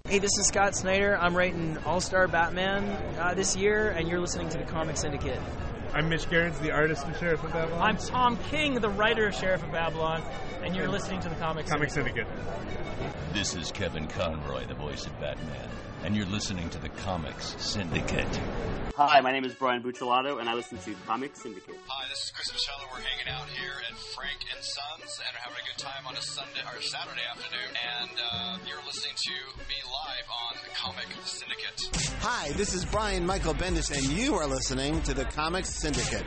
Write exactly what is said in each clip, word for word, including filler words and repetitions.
Hey, this is Scott Snyder. I'm writing All-Star Batman uh, this year, and you're listening to the Comic Syndicate. I'm Mitch Gerrans, the artist and Sheriff of Babylon. I'm Tom King, the writer of Sheriff of Babylon, and you're listening to the Comic Comic Syndicate. Syndicate. This is Kevin Conroy, the voice of Batman, and you're listening to the Comics Syndicate. Hi, my name is Brian Buccellato, and I listen to Comic Syndicate. Hi, this is Chris Michello. We're hanging out here at Frank and Sons and are having a good time on a Sunday or Saturday afternoon. And uh, you're listening to me live on the Comic Syndicate. Hi, this is Brian Michael Bendis, and you are listening to the Comics Syndicate.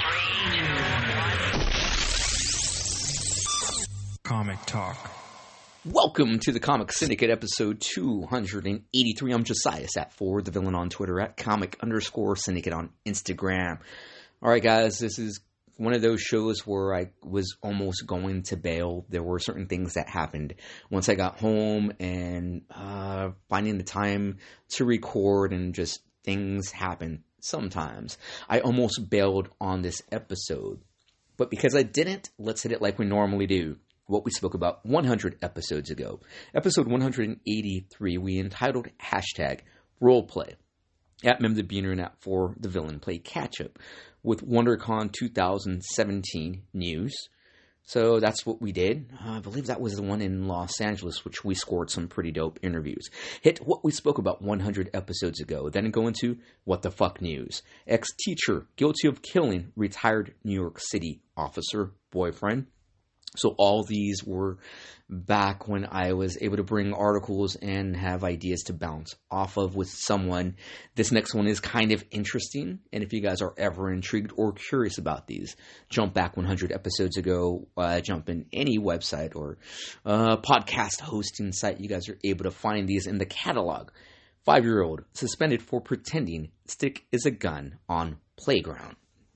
Comic Talk. Welcome to the Comic Syndicate, episode two hundred eighty-three. I'm Josiah Satford, the villain on Twitter, at comic underscore syndicate on Instagram. All right, guys, this is one of those shows where I was almost going to bail. There were certain things that happened once I got home, and uh, finding the time to record, and just things happen sometimes. I almost bailed on this episode, but because I didn't, let's hit it like we normally do. What we spoke about one hundred episodes ago. Episode one hundred eighty-three, we entitled hashtag roleplay. At Mem the Beaner and at For the Villain play catch-up with WonderCon twenty seventeen news. So that's what we did. Uh, I believe that was the one in Los Angeles, which we scored some pretty dope interviews. Hit what we spoke about one hundred episodes ago. Then go into What the Fuck News. Ex-teacher guilty of killing retired New York City officer boyfriend. So all these were back when I was able to bring articles and have ideas to bounce off of with someone. This next one is kind of interesting, and if you guys are ever intrigued or curious about these, jump back one hundred episodes ago, uh, jump in any website or uh, podcast hosting site. You guys are able to find these in the catalog. Five-year-old suspended for pretending stick is a gun on playground.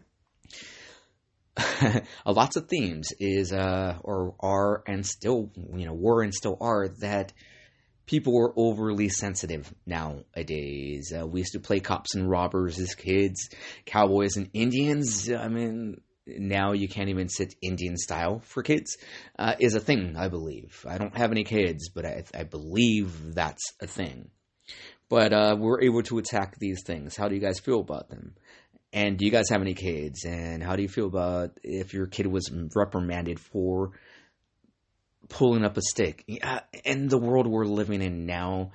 Lots of themes is, uh, or are, and still, you know, were and still are, that people are overly sensitive nowadays. Uh, we used to play cops and robbers as kids, cowboys and Indians. I mean, now you can't even sit Indian style for kids, uh, is a thing, I believe. I don't have any kids, but I, I believe that's a thing. But uh, we're able to attack these things. How do you guys feel about them? And do you guys have any kids? And how do you feel about if your kid was reprimanded for pulling up a stick? In the world we're living in now,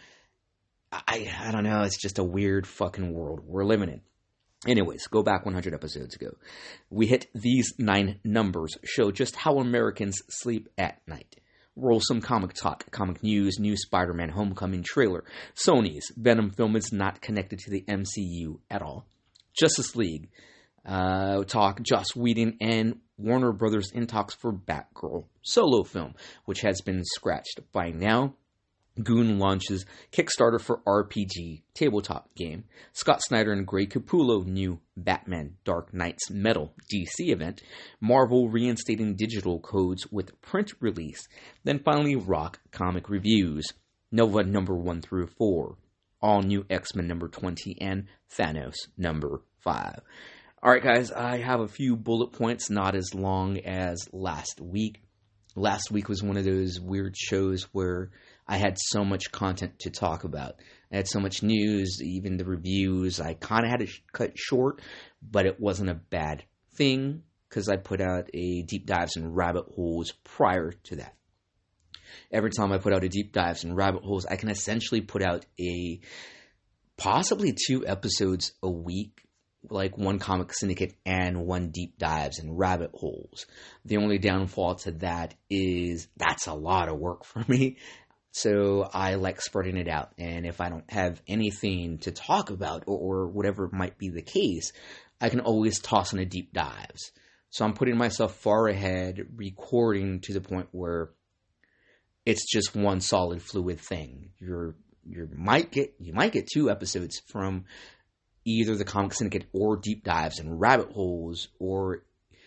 I I don't know. It's just a weird fucking world we're living in. Anyways, go back one hundred episodes ago. We hit these nine numbers, show just how Americans sleep at night. Roll some comic talk, comic news, new Spider-Man Homecoming trailer. Sony's Venom film is not connected to the M C U at all. Justice League uh, talk, Joss Whedon and Warner Brothers in talks for Batgirl solo film, which has been scratched by now. Goon launches Kickstarter for R P G tabletop game. Scott Snyder and Greg Capullo new Batman Dark Knight's Metal D C event. Marvel reinstating digital codes with print release. Then finally Rock comic reviews. Nova number one through four. All new X-Men number twenty and Thanos number five. Alright guys, I have a few bullet points, not as long as last week. Last week was one of those weird shows where I had so much content to talk about. I had so much news, even the reviews. I kind of had to sh- cut short, but it wasn't a bad thing because I put out a deep dives and rabbit holes prior to that. Every time I put out a deep dives and rabbit holes, I can essentially put out a possibly two episodes a week, like one comic syndicate and one deep dives and rabbit holes. The only downfall to that is that's a lot of work for me. So I like spreading it out. And if I don't have anything to talk about or, or whatever might be the case, I can always toss in a deep dives. So I'm putting myself far ahead, recording to the point where it's just one solid fluid thing. You're you might get you might get two episodes from either the Comic Syndicate or deep dives and rabbit holes, or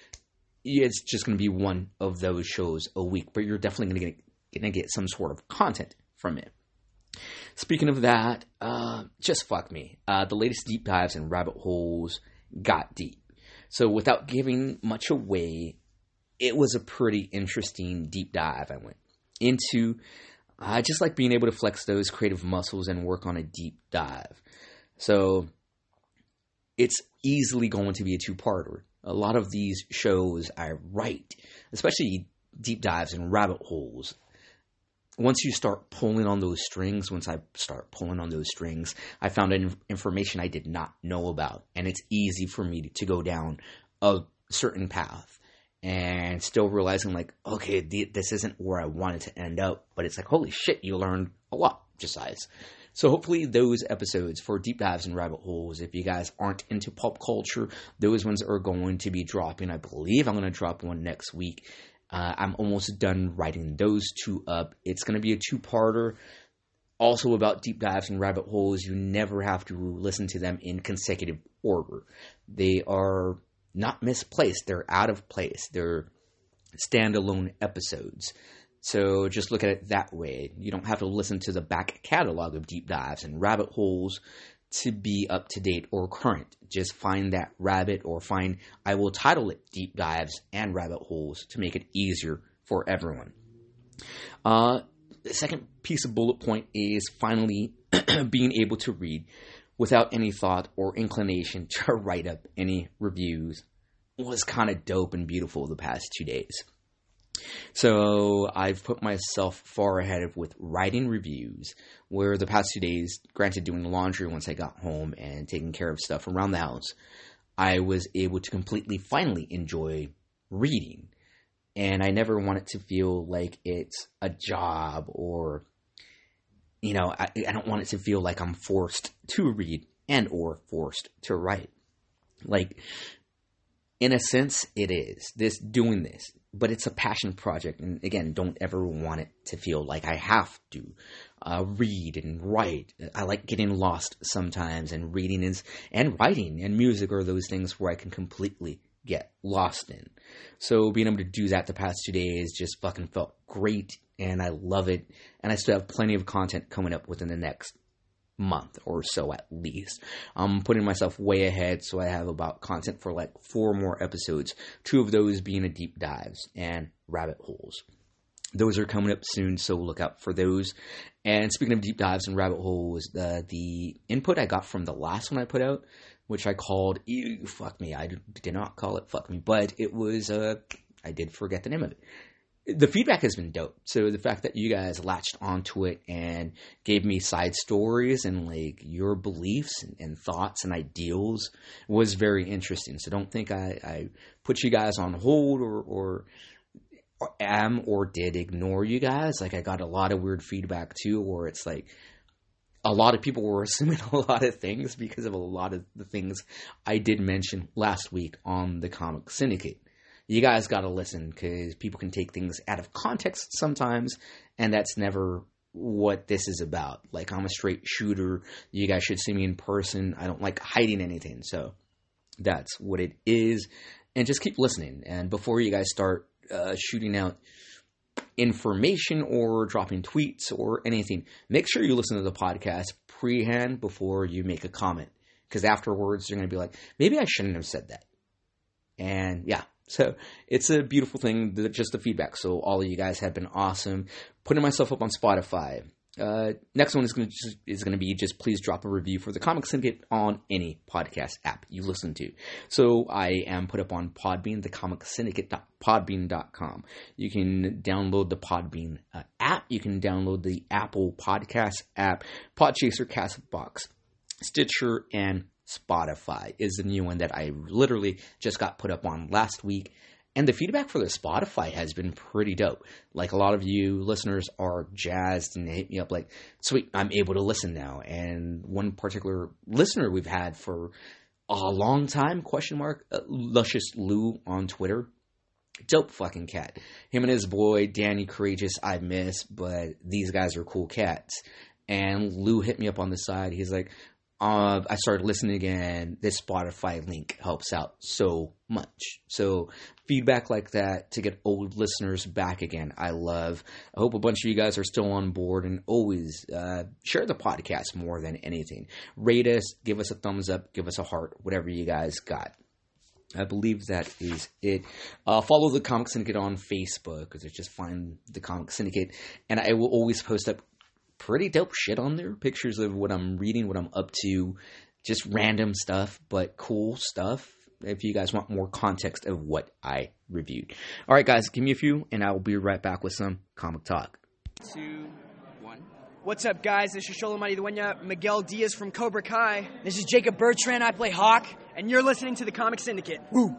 it's just going to be one of those shows a week. But you're definitely going to get going to get some sort of content from it. Speaking of that, uh, just fuck me. Uh, the latest deep dives and rabbit holes got deep. So without giving much away, it was a pretty interesting deep dive. I went into I just like being able to flex those creative muscles and work on a deep dive. So it's easily going to be a two-parter. A lot of these shows I write, especially deep dives and rabbit holes, once you start pulling on those strings, once I start pulling on those strings, I found information I did not know about. And it's easy for me to go down a certain path and still realizing like, okay, this isn't where I wanted to end up. But it's like, holy shit, you learned a lot, besides. So hopefully those episodes for deep dives and rabbit holes, if you guys aren't into pop culture, those ones are going to be dropping. I believe I'm going to drop one next week. Uh, I'm almost done writing those two up. It's going to be a two-parter. Also about deep dives and rabbit holes, you never have to listen to them in consecutive order. They are not misplaced. They're out of place. They're standalone episodes. So just look at it that way. You don't have to listen to the back catalog of deep dives and rabbit holes to be up to date or current. Just find that rabbit, or find, I will title it Deep Dives and Rabbit Holes to make it easier for everyone. Uh, the second piece of bullet point is finally being able to read without any thought or inclination to write up any reviews. It was kind of dope and beautiful the past two days. So I've put myself far ahead with writing reviews, where the past two days, granted doing laundry once I got home and taking care of stuff around the house, I was able to completely finally enjoy reading. And I never want it to feel like it's a job, or, you know, I, I don't want it to feel like I'm forced to read and or forced to write. Like, in a sense, it is. This doing this. But it's a passion project. And again, don't ever want it to feel like I have to uh, read and write. I like getting lost sometimes, and reading is, and writing and music are those things where I can completely get lost in. So being able to do that the past two days just fucking felt great, and I love it. And I still have plenty of content coming up within the next month or so at least. I'm putting myself way ahead, so I have about content for like four more episodes, two of those being a deep dives and rabbit holes. Those are coming up soon, so look out for those. And speaking of deep dives and rabbit holes, the, the input I got from the last one I put out, which I called, ew, fuck me, I did not call it fuck me, but it was, uh, I did forget the name of it. The feedback has been dope. So the fact that you guys latched onto it and gave me side stories and like your beliefs and, and thoughts and ideals was very interesting. So don't think I, I put you guys on hold or, or, or am or did ignore you guys. Like, I got a lot of weird feedback too, where it's like a lot of people were assuming a lot of things because of a lot of the things I did mention last week on the Comic Syndicate. You guys got to listen, because people can take things out of context sometimes, and that's never what this is about. Like, I'm a straight shooter. You guys should see me in person. I don't like hiding anything, so that's what it is. And just keep listening. And before you guys start uh, shooting out information or dropping tweets or anything, make sure you listen to the podcast pre-hand before you make a comment, because afterwards you're going to be like, maybe I shouldn't have said that. And yeah. So it's a beautiful thing, just the feedback. So all of you guys have been awesome. Putting myself up on Spotify. Uh, next one is going to is going to be just please drop a review for the Comic Syndicate on any podcast app you listen to. So I am put up on Podbean, the comic syndicate dot podbean dot com. You can download the Podbean uh, app. You can download the Apple Podcast app, Podchaser, Castbox, Stitcher, and Spotify is the new one that I literally just got put up on last week. And the feedback for the Spotify has been pretty dope. Like, a lot of you listeners are jazzed and hit me up like, sweet, I'm able to listen now. And one particular listener we've had for a long time, question mark, uh, Luscious Lou on Twitter. Dope fucking cat. Him and his boy, Danny Courageous, I miss, but these guys are cool cats. And Lou hit me up on the side. He's like, Uh, I started listening again. This Spotify link helps out so much. So feedback like that to get old listeners back again, I love. I hope a bunch of you guys are still on board, and always uh, share the podcast more than anything. Rate us, give us a thumbs up, give us a heart, whatever you guys got. I believe that is it. Uh, follow the Comic Syndicate on Facebook, because just find the Comic Syndicate, and I will always post up pretty dope shit on there. Pictures of what I'm reading, what I'm up to, just random stuff, but cool stuff. If you guys want more context of what I reviewed. All right, guys, give me a few, and I will be right back with some comic talk. Two, one. What's up, guys? This is Sholomati Dueña, Miguel Diaz from Cobra Kai. This is Jacob Bertrand. I play Hawk, and you're listening to the Comic Syndicate. Woo!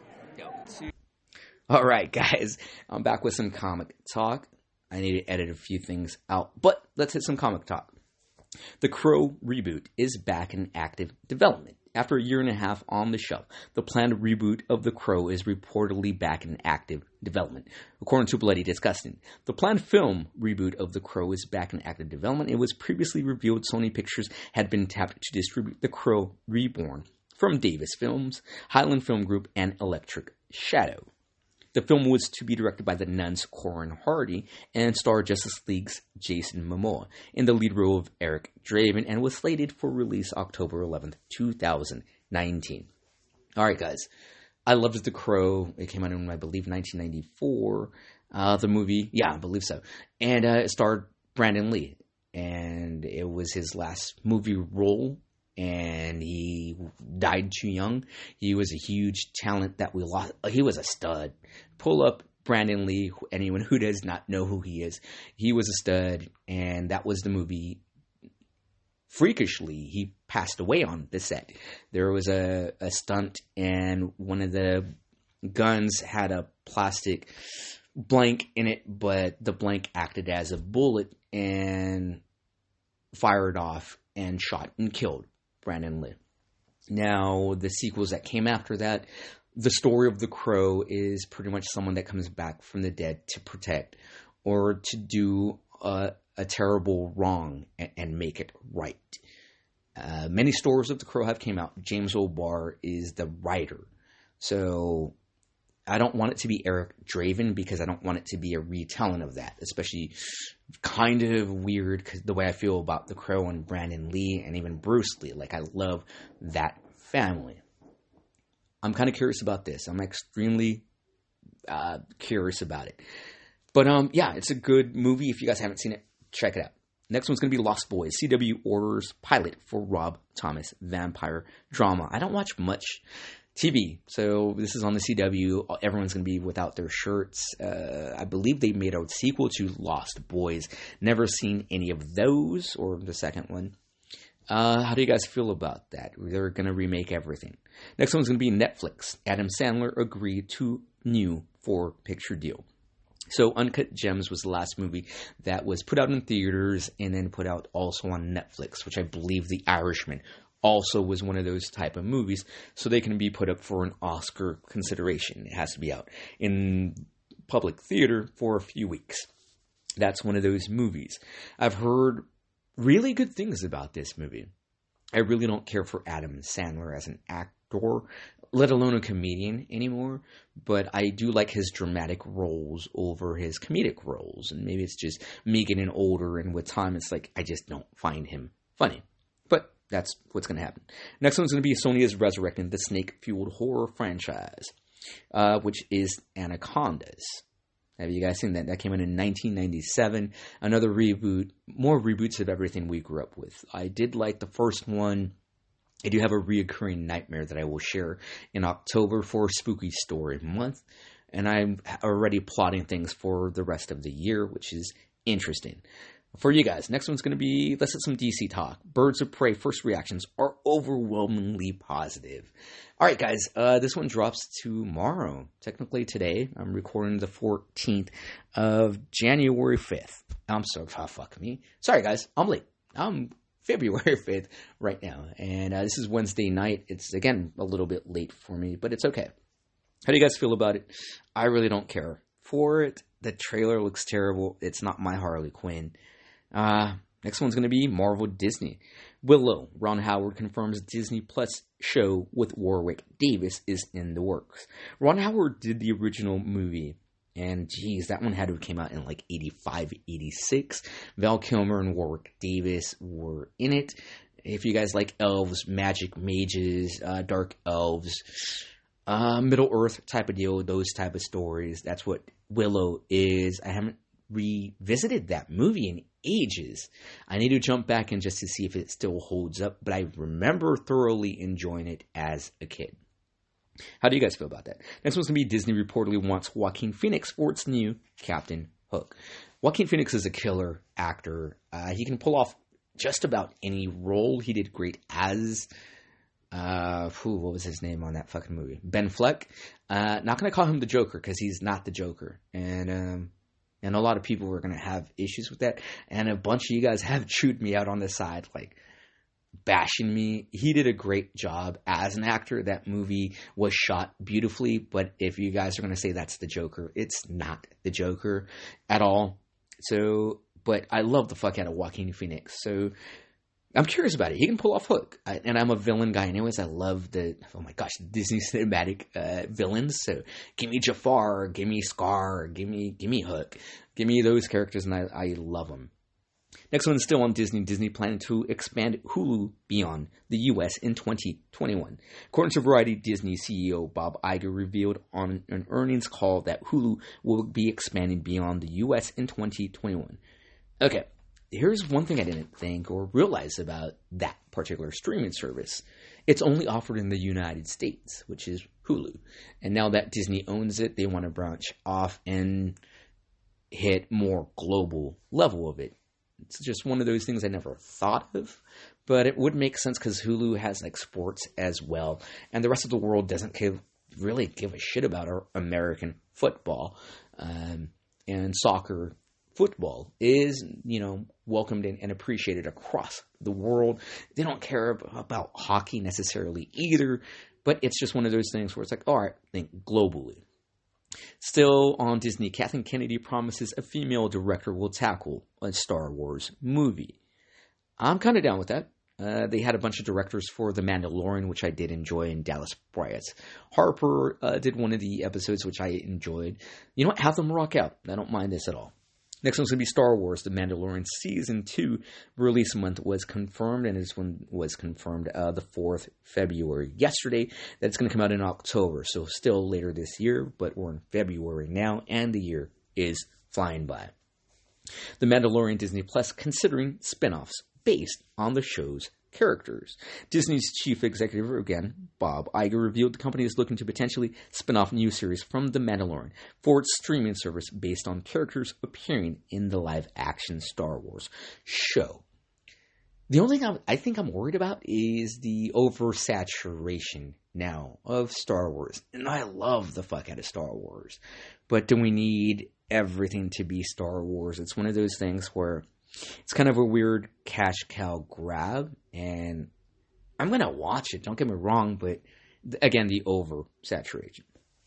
All right, guys, I'm back with some comic talk. I need to edit a few things out, but let's hit some comic talk. The Crow reboot is back in active development. After a year and a half on the shelf, the planned reboot of The Crow is reportedly back in active development. According to Bloody Disgusting, the planned film reboot of The Crow is back in active development. It was previously revealed Sony Pictures had been tapped to distribute The Crow Reborn from Davis Films, Highland Film Group, and Electric Shadow. The film was to be directed by the Nuns' Corin Hardy and star Justice League's Jason Momoa in the lead role of Eric Draven, and was slated for release October eleventh, twenty nineteen. Alright, guys. I loved The Crow. It came out in, I believe, nineteen ninety-four. Uh, the movie, yeah, I believe so. And uh, it starred Brandon Lee. And it was his last movie role. And he died too young. He was a huge talent that we lost. He was a stud. Pull up Brandon Lee. Anyone who does not know who he is, he was a stud, and that was the movie. Freakishly, he passed away on the set. There was a, a stunt, and one of the guns had a plastic blank in it, but the blank acted as a bullet and fired off and shot and killed Brandon Lee. Now, the sequels that came after that, the story of The Crow is pretty much someone that comes back from the dead to protect or to do a, a terrible wrong and, and make it right. Uh, many stories of The Crow have came out. James O'Barr is the writer. So I don't want it to be Eric Draven, because I don't want it to be a retelling of that, especially kind of weird because the way I feel about The Crow and Brandon Lee and even Bruce Lee. Like, I love that family. I'm kind of curious about this. I'm extremely uh, curious about it. But um, yeah, it's a good movie. If you guys haven't seen it, check it out. Next one's going to be Lost Boys. C W orders pilot for Rob Thomas vampire drama. I don't watch much T V, so this is on the C W. Everyone's going to be without their shirts. Uh, I believe they made a sequel to Lost Boys. Never seen any of those, or the second one. Uh, how do you guys feel about that? They're going to remake everything. Next one's going to be Netflix. Adam Sandler agreed to new four-picture deal. So Uncut Gems was the last movie that was put out in theaters and then put out also on Netflix, which I believe The Irishman also was one of those type of movies, so they can be put up for an Oscar consideration. It has to be out in public theater for a few weeks. That's one of those movies. I've heard really good things about this movie. I really don't care for Adam Sandler as an actor, let alone a comedian anymore, but I do like his dramatic roles over his comedic roles, and maybe it's just me getting older, and with time it's like I just don't find him funny. But that's what's going to happen. Next one's going to be Sony is resurrecting the snake-fueled horror franchise, uh, which is Anacondas. Have you guys seen that? That came out in nineteen ninety-seven. Another reboot, more reboots of everything we grew up with. I did like the first one. I do have a reoccurring nightmare that I will share in October for Spooky Story Month. And I'm already plotting things for the rest of the year, which is interesting. For you guys, next one's going to be, let's hit some D C talk. Birds of Prey first reactions are overwhelmingly positive. All right, guys, uh, this one drops tomorrow. Technically today. I'm recording the fourteenth of January fifth. I'm so, oh, fuck me. Sorry, guys, I'm late. I'm February fifth right now. And uh, this is Wednesday night. It's, again, a little bit late for me, but it's okay. How do you guys feel about it? I really don't care for it. The trailer looks terrible. It's not my Harley Quinn. Uh, next one's going to be Marvel Disney. Willow. Ron Howard confirms Disney Plus show with Warwick Davis is in the works. Ron Howard did the original movie, and geez, that one had to have came out in like eighty-five, eighty-six. Val Kilmer and Warwick Davis were in it. If you guys like elves, magic, mages, uh, dark elves, uh, Middle Earth type of deal, those type of stories. That's what Willow is. I haven't revisited that movie in ages. I need to jump back in just to see if it still holds up, but I remember thoroughly enjoying it as a kid. How do you guys feel about that? Next one's going to be Disney reportedly wants Joaquin Phoenix for its new Captain Hook. Joaquin Phoenix is a killer actor. Uh, he can pull off just about any role. He did great as, uh, whew, what was his name on that fucking movie? Ben Fleck. Uh, not going to call him the Joker because he's not the Joker. And, um, and a lot of people are going to have issues with that. And a bunch of you guys have chewed me out on the side, like, bashing me. He did a great job as an actor. That movie was shot beautifully, but if you guys are going to say that's the Joker, it's not the Joker at all. So, but I love the fuck out of Joaquin Phoenix. So I'm curious about it. He can pull off Hook. I, and I'm a villain guy anyways. I love the, oh my gosh, Disney cinematic uh, villains. So give me Jafar, give me Scar, give me, give me Hook. Give me those characters and I, I love them. Next one is still on Disney. Disney planning to expand Hulu beyond the U S in twenty twenty-one. According to Variety, Disney C E O Bob Iger revealed on an earnings call that Hulu will be expanding beyond the U S in twenty twenty-one. Okay, here's one thing I didn't think or realize about that particular streaming service. It's only offered in the United States, which is Hulu. And now that Disney owns it, they want to branch off and hit more global level of it. It's just one of those things I never thought of, but it would make sense because Hulu has like sports as well, and the rest of the world doesn't give, really give a shit about our American football, um, and soccer football is, you know, welcomed and, and appreciated across the world. They don't care about hockey necessarily either, but it's just one of those things where it's like, all right, think globally. Still on Disney, Kathleen Kennedy promises a female director will tackle a Star Wars movie. I'm kind of down with that. Uh, they had a bunch of directors for The Mandalorian, which I did enjoy, and Dallas Bryant Harper uh, did one of the episodes, which I enjoyed. You know what? Have them rock out. I don't mind this at all. Next one's going to be Star Wars, The Mandalorian Season two release month was confirmed, and this one was confirmed uh, the fourth of February yesterday. That's going to come out in October, so still later this year, but we're in February now, and the year is flying by. The Mandalorian Disney Plus considering spinoffs based on the show's characters. Disney's chief executive, again, Bob Iger, revealed the company is looking to potentially spin off new series from The Mandalorian for its streaming service based on characters appearing in the live-action Star Wars show. The only thing I'm, I think I'm worried about is the oversaturation now of Star Wars. And I love the fuck out of Star Wars. But do we need everything to be Star Wars? It's one of those things where it's kind of a weird cash cow grab, and I'm going to watch it, don't get me wrong, but again, the oversaturation.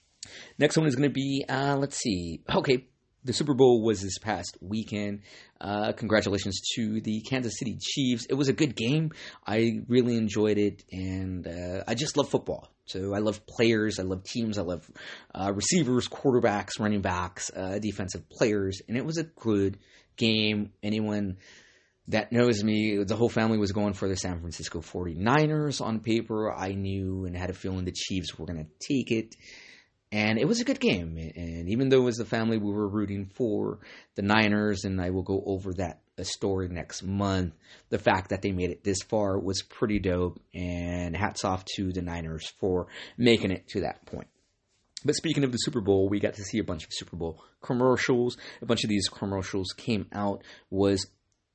Next one is going to be, uh, let's see, okay, the Super Bowl was this past weekend. Uh, congratulations to the Kansas City Chiefs. It was a good game. I really enjoyed it, and uh, I just love football. So I love players, I love teams, I love uh, receivers, quarterbacks, running backs, uh, defensive players, and it was a good game. Anyone that knows me, the whole family was going for the San Francisco forty-niners on paper. I knew and had a feeling the Chiefs were going to take it. And it was a good game. And even though as a family we were rooting for the Niners, and I will go over that a story next month, the fact that they made it this far was pretty dope. And hats off to the Niners for making it to that point. But speaking of the Super Bowl, we got to see a bunch of Super Bowl commercials. A bunch of these commercials came out, was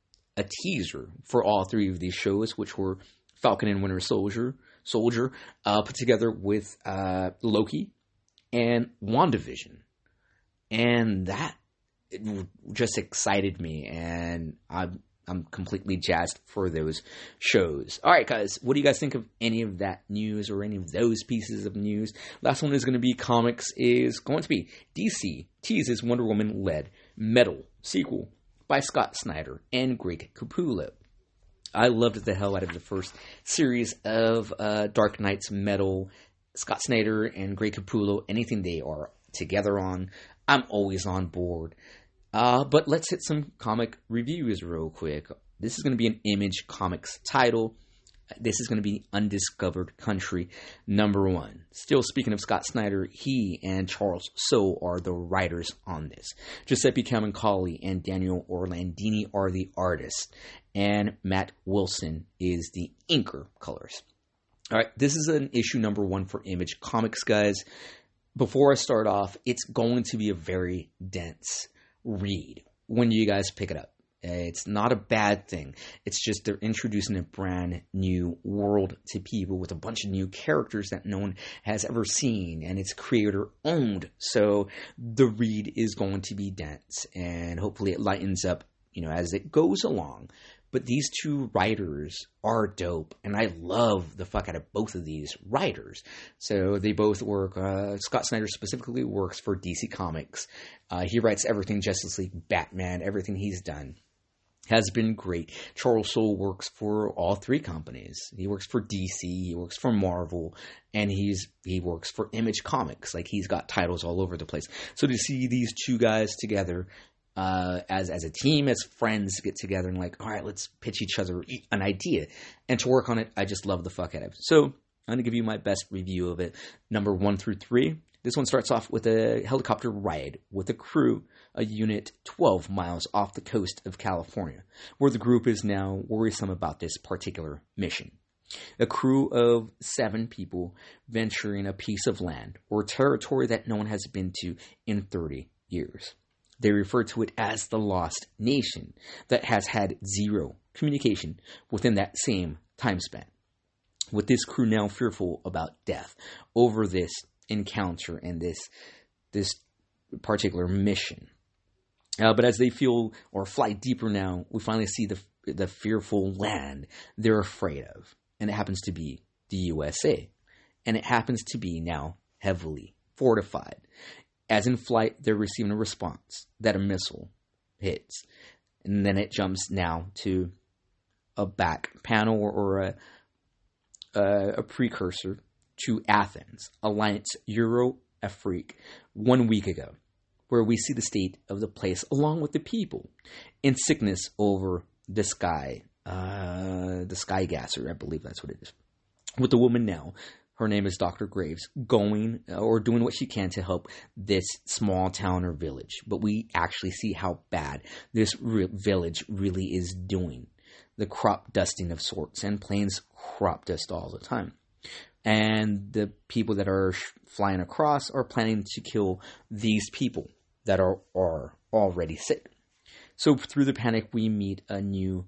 a teaser for all three of these shows, which were Falcon and Winter Soldier, Soldier, uh, put together with uh, Loki and WandaVision. And that it just excited me, and I'm, I'm completely jazzed for those shows. All right, guys, what do you guys think of any of that news or any of those pieces of news? Last one is going to be comics is going to be D C teases Wonder Woman-led Metal sequel by Scott Snyder and Greg Capullo. I loved the hell out of the first series of uh, Dark Knight's Metal. Scott Snyder and Greg Capullo, anything they are together on, I'm always on board. Uh, but let's hit some comic reviews real quick. This is going to be an Image Comics title. This is going to be Undiscovered Country number one. Still, speaking of Scott Snyder, he and Charles Soule are the writers on this. Giuseppe Camuncoli and Daniel Orlandini are the artists. And Matt Wilson is the inker colors. All right, this is an issue number one for Image Comics, guys. Before I start off, it's going to be a very dense read when you guys pick it up. It's not a bad thing. It's just they're introducing a brand new world to people with a bunch of new characters that no one has ever seen, and it's creator owned. So the read is going to be dense, and hopefully it lightens up, you know, as it goes along. But these two writers are dope, and I love the fuck out of both of these writers. So they both work, uh, Scott Snyder specifically works for D C Comics. Uh, he writes everything Justice League, Batman, everything he's done has been great. Charles Soule works for all three companies. He works for D C, he works for Marvel, and he's he works for Image Comics. Like, he's got titles all over the place. So to see these two guys together, Uh, as as a team, as friends, get together and like, all right, let's pitch each other an idea and to work on it. I just love the fuck out of it. So I'm going to give you my best review of it. Number one through three. This one starts off with a helicopter ride with a crew, a unit twelve miles off the coast of California, where the group is now worrisome about this particular mission. A crew of seven people venturing a piece of land or territory that no one has been to in thirty years. They refer to it as the Lost Nation that has had zero communication within that same time span. With this crew now fearful about death over this encounter and this this particular mission. Uh, but as they feel or fly deeper now, we finally see the the fearful land they're afraid of. And it happens to be the U S A. And it happens to be now heavily fortified. As in flight, they're receiving a response that a missile hits. And then it jumps now to a back panel or, or a, a, a precursor to Athens, Alliance Euro Afrique, one week ago, where we see the state of the place along with the people in sickness over the sky, uh, the sky gasser, I believe that's what it is. With the woman now, her name is Doctor Graves, going or doing what she can to help this small town or village. But we actually see how bad this re- village really is doing. The crop dusting of sorts, and planes crop dust all the time. And the people that are sh- flying across are planning to kill these people that are, are already sick. So through the panic, we meet a new,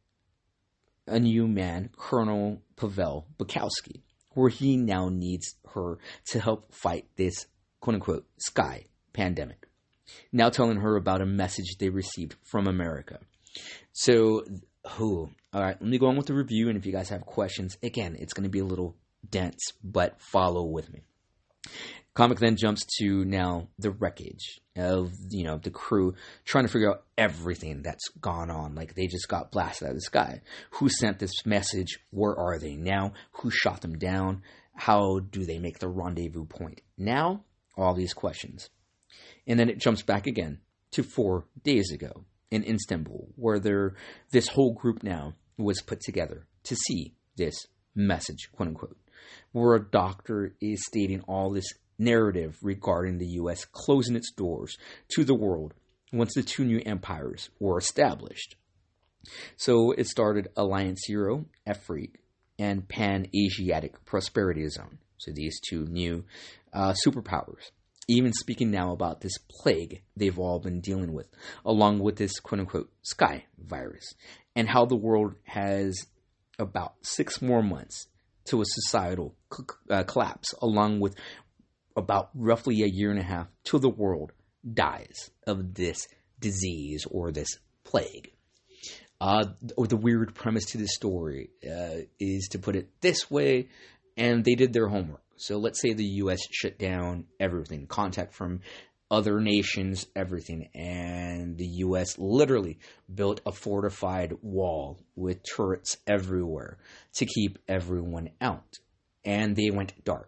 a new man, Colonel Pavel Bukowski, where he now needs her to help fight this quote-unquote sky pandemic. Now telling her about a message they received from America. So, who? All right, let me go on with the review, and if you guys have questions, again, it's going to be a little dense, but follow with me. Comic then jumps to now the wreckage of, you know, the crew trying to figure out everything that's gone on. Like, they just got blasted out of the sky. Who sent this message? Where are they now? Who shot them down? How do they make the rendezvous point? Now, all these questions. And then it jumps back again to four days ago in Istanbul, where there, this whole group now was put together to see this message, quote unquote, where a doctor is stating all this narrative regarding the U S closing its doors to the world once the two new empires were established. So it started Alliance Euro, Afrique, and Pan-Asiatic Prosperity Zone. So these two new uh, superpowers. Even speaking now about this plague they've all been dealing with, along with this quote-unquote sky virus, and how the world has about six more months to a societal uh, collapse, along with about roughly a year and a half till the world dies of this disease or this plague. Uh, or the weird premise to this story uh, is to put it this way, and they did their homework. So let's say the U S shut down everything, contact from other nations, everything, and the U S literally built a fortified wall with turrets everywhere to keep everyone out. And they went dark.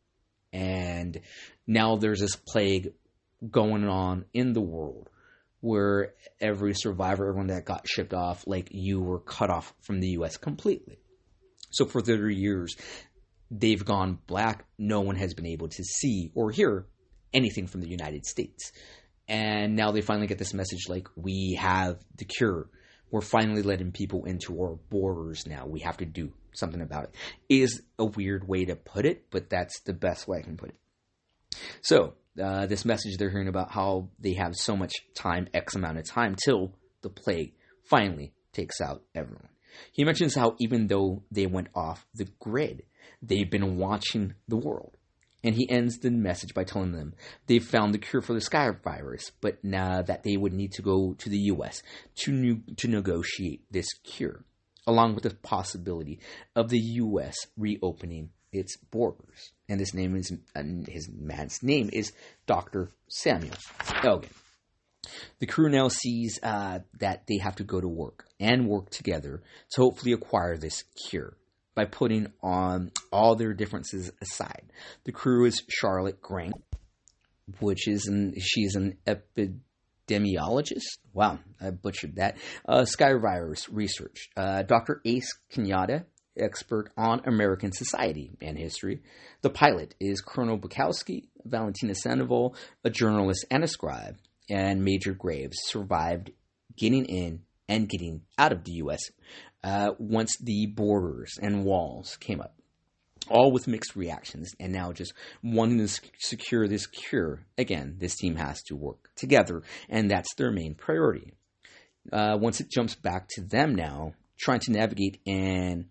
And now there's this plague going on in the world where every survivor, everyone that got shipped off, like you were cut off from the U S completely. So for thirty years, they've gone black. No one has been able to see or hear anything from the United States. And now they finally get this message like, we have the cure. We're finally letting people into our borders now. We have to do something about it. Is a weird way to put it, but that's the best way I can put it. So, uh, this message they're hearing about how they have so much time, X amount of time, till the plague finally takes out everyone. He mentions how even though they went off the grid, they've been watching the world. And he ends the message by telling them they've found the cure for the Sky virus, but now that they would need to go to the U S to new, to negotiate this cure, along with the possibility of the U S reopening its borders. And his name is uh, his man's name is Doctor Samuel Elgin. The crew now sees uh, that they have to go to work and work together to hopefully acquire this cure. By putting on all their differences aside. The crew is Charlotte Grant, which is an, she's an epidemiologist. Wow, I butchered that. Uh, Sky virus research. Uh, Doctor Ace Kenyatta, expert on American society and history. The pilot is Colonel Bukowski, Valentina Sandoval, a journalist and a scribe. And Major Graves survived getting in and getting out of the U S Uh, once the borders and walls came up, all with mixed reactions, and now just wanting to secure this cure. Again, this team has to work together, and that's their main priority. Uh, once it jumps back to them now, trying to navigate and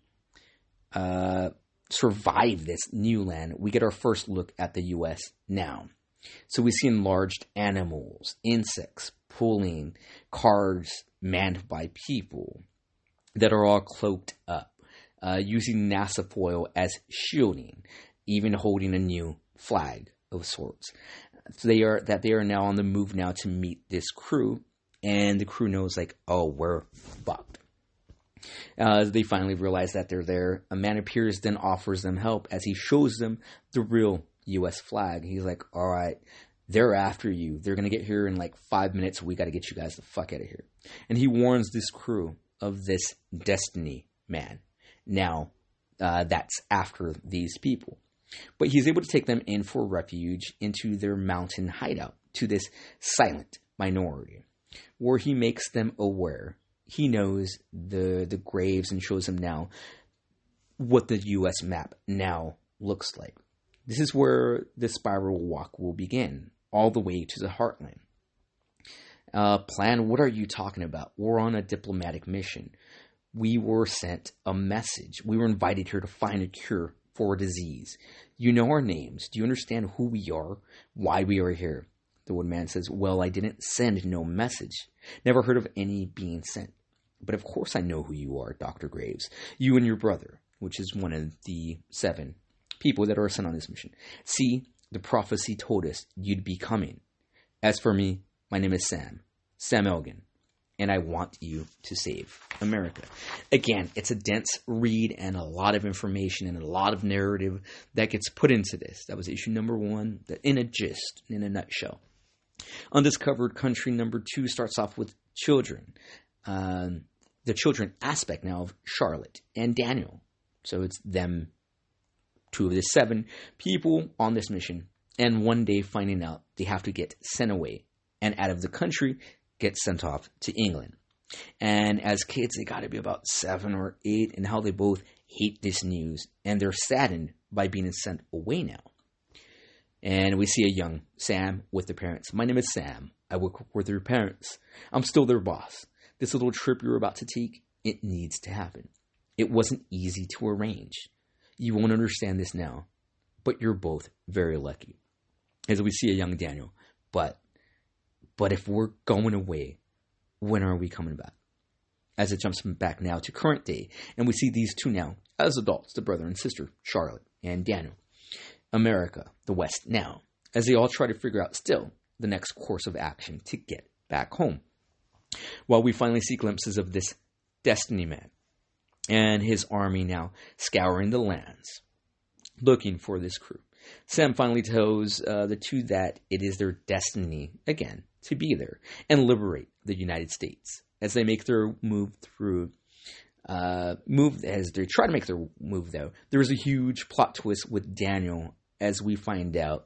uh, survive this new land, we get our first look at the U S now. So we see enlarged animals, insects, pulling cars manned by people that are all cloaked up, uh, using NASA foil as shielding, even holding a new flag of sorts. So they are that they are now on the move now to meet this crew, and the crew knows like, oh, we're fucked. Uh, they finally realize that they're there. A man appears, then offers them help as he shows them the real U S flag. He's like, all right, they're after you. They're going to get here in like five minutes. We got to get you guys the fuck out of here. And he warns this crew of this Destiny man. Now, uh, that's after these people. But he's able to take them in for refuge into their mountain hideout, to this silent minority, where he makes them aware. He knows the, the graves and shows them now what the U S map now looks like. This is where the spiral walk will begin, all the way to the heartland. Uh, plan, what are you talking about? We're on a diplomatic mission. We were sent a message. We were invited here to find a cure for a disease. You know our names. Do you understand who we are? Why we are here? The woodman says, well, I didn't send no message. Never heard of any being sent. But of course I know who you are, Doctor Graves. You and your brother, which is one of the seven people that are sent on this mission. See, the prophecy told us you'd be coming. As for me, my name is Sam, Sam Elgin, and I want you to save America. Again, it's a dense read and a lot of information and a lot of narrative that gets put into this. That was issue number one, in a gist, in a nutshell. Undiscovered Country number two starts off with children. Um, the children aspect now of Charlotte and Daniel. So it's them, two of the seven people on this mission, and one day finding out they have to get sent away and out of the country, get sent off to England. And as kids, they got to be about seven or eight, and how they both hate this news, and they're saddened by being sent away now. And we see a young Sam with the parents. My name is Sam. I work with your parents. I'm still their boss. This little trip you're about to take, it needs to happen. It wasn't easy to arrange. You won't understand this now, but you're both very lucky. As we see a young Daniel, but But if we're going away, when are we coming back? As it jumps back now to current day, and we see these two now as adults, the brother and sister, Charlotte and Daniel. America, the West now, as they all try to figure out still the next course of action to get back home. While we finally see glimpses of this Destiny man and his army now scouring the lands, looking for this crew. Sam finally tells uh, the two that it is their destiny, again, to be there and liberate the United States as they make their move through uh, move, as they try to make their move, though, there's a huge plot twist with Daniel as we find out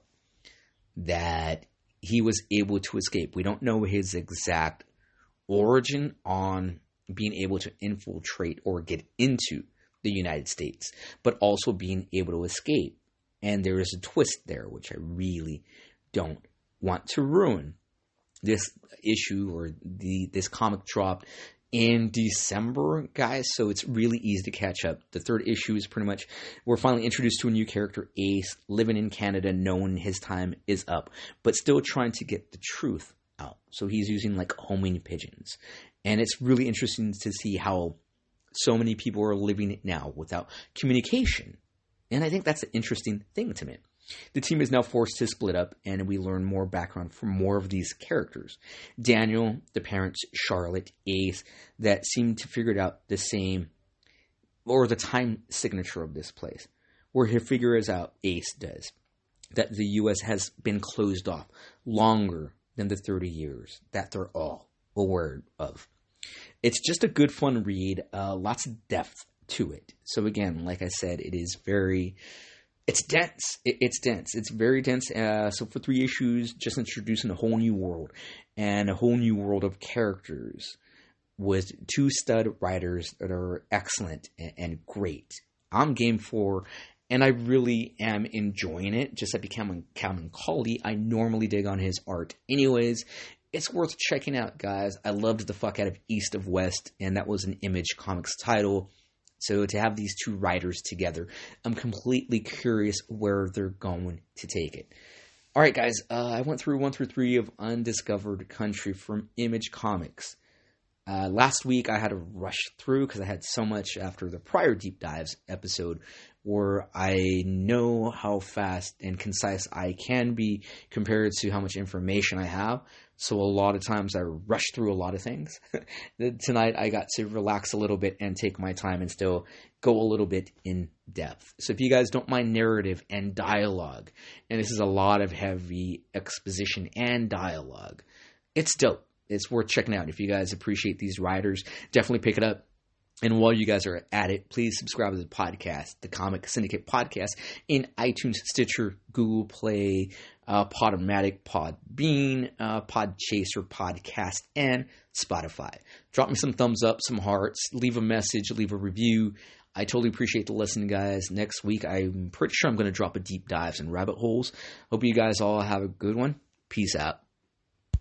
that he was able to escape. We don't know his exact origin on being able to infiltrate or get into the United States, but also being able to escape. And there is a twist there, which I really don't want to ruin. This issue or the this comic dropped in December, guys, so it's really easy to catch up. The third issue is pretty much, we're finally introduced to a new character, Ace, living in Canada, knowing his time is up, but still trying to get the truth out. So he's using like homing pigeons. And it's really interesting to see how so many people are living it now without communication. And I think that's an interesting thing to me. The team is now forced to split up, and we learn more background from more of these characters. Daniel, the parents, Charlotte, Ace, that seem to figure it out the same, or the time signature of this place, where he figures out, Ace does, that the U S has been closed off longer than the thirty years that they're all aware of. It's just a good, fun read, uh, lots of depth to it. So again, like I said, it is very... It's dense. It, it's dense. It's very dense. Uh, so for three issues, just introducing a whole new world and a whole new world of characters with two stud writers that are excellent and, and great. I'm game for, and I really am enjoying it. Just like becoming Calvin Cawley, I normally dig on his art. Anyways, it's worth checking out, guys. I loved the fuck out of East of West, and that was an Image Comics title. So to have these two writers together, I'm completely curious where they're going to take it. All right, guys, uh, I went through one through three of Undiscovered Country from Image Comics. Uh, last week, I had to rush through because I had so much after the prior Deep Dives episode where I know how fast and concise I can be compared to how much information I have. So a lot of times I rush through a lot of things. Tonight I got to relax a little bit and take my time and still go a little bit in depth. So if you guys don't mind narrative and dialogue, and this is a lot of heavy exposition and dialogue, it's dope. It's worth checking out. If you guys appreciate these writers, definitely pick it up. And while you guys are at it, please subscribe to the podcast, the Comic Syndicate Podcast, in iTunes, Stitcher, Google Play, uh, Podomatic, Podbean, uh, Podchaser, Podcast, and Spotify. Drop me some thumbs up, some hearts, leave a message, leave a review. I totally appreciate the listening, guys. Next week, I'm pretty sure I'm going to drop a deep dives and rabbit holes. Hope you guys all have a good one. Peace out.